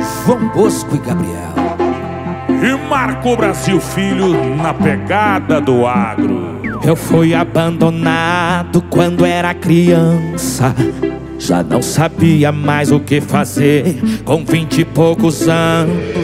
João Bosco e Gabriel. E Marco Brasil Filho na pegada do agro. Eu fui abandonado quando era criança. Já não sabia mais o que fazer com 20 e poucos anos.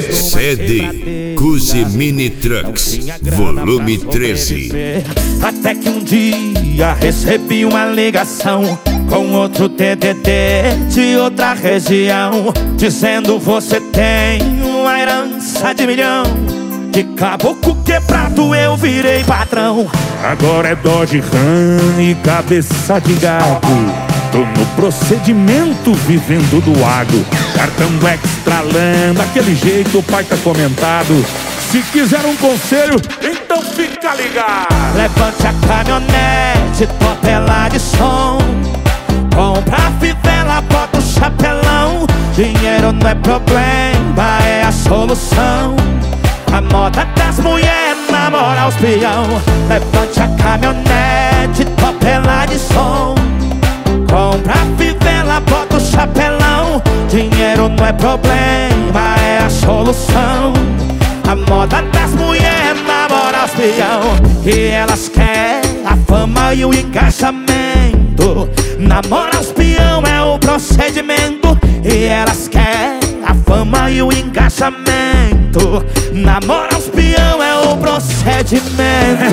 CD Cusi Mini Trucks, volume 13. Até que um dia recebi uma ligação com outro TDD de outra região, dizendo: você tem uma herança de milhão. De caboclo quebrado eu virei patrão. Agora é Dodge Ram e cabeça de gato. Tô no procedimento vivendo do agro. Cartão extra lã, daquele jeito o pai tá comentado. Se quiser um conselho, então fica ligado. Levante a caminhonete, topela de som. Compra a fivela, bota o chapelão. Dinheiro não é problema, é a solução. A moda das mulheres namora os peão. Levante a caminhonete, topela de som. Compra a fivela, bota o chapelão. Dinheiro não é problema, é a solução. A moda das mulheres namora os peão. E elas querem a fama e o engajamento. Namora os peão é o procedimento. E elas querem a fama e o engajamento. Namora os peão é o procedimento.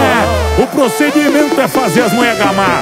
O procedimento é fazer as mulheres gamar.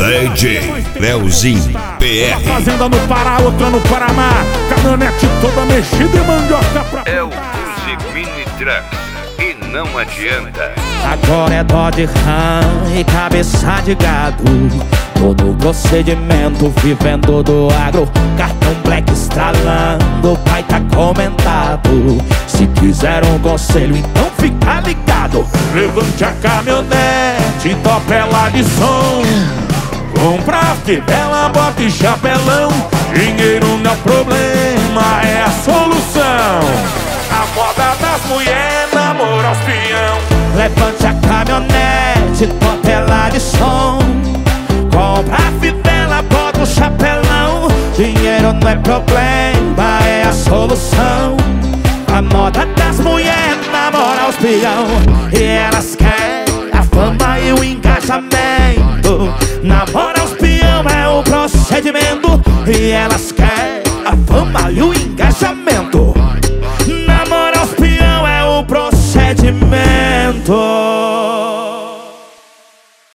DJ Leozinho PR. Fazenda no Pará, outra no Paraná. Caminhonete toda mexida e mandioca pra... É o Cusi Mini Trucks e não adianta. Agora é Dodge Ram e cabeça de gado. Tô no procedimento, vivendo do agro. Cartão black estralando, o pai tá comentado. Se quiser um conselho, então fica ligado. Levante a caminhonete, topela de som. Compra a fivela, bota e chapelão. Dinheiro não é problema, é a solução. A moda das mulheres namora os peão. Levante a caminhonete, topela de som. Compra a fivela, bota o chapelão. Dinheiro não é problema, é a solução. A moda das mulheres namora os peão. E elas querem a fama e o engajamento. Namora os peão é o procedimento. E elas querem a fama e o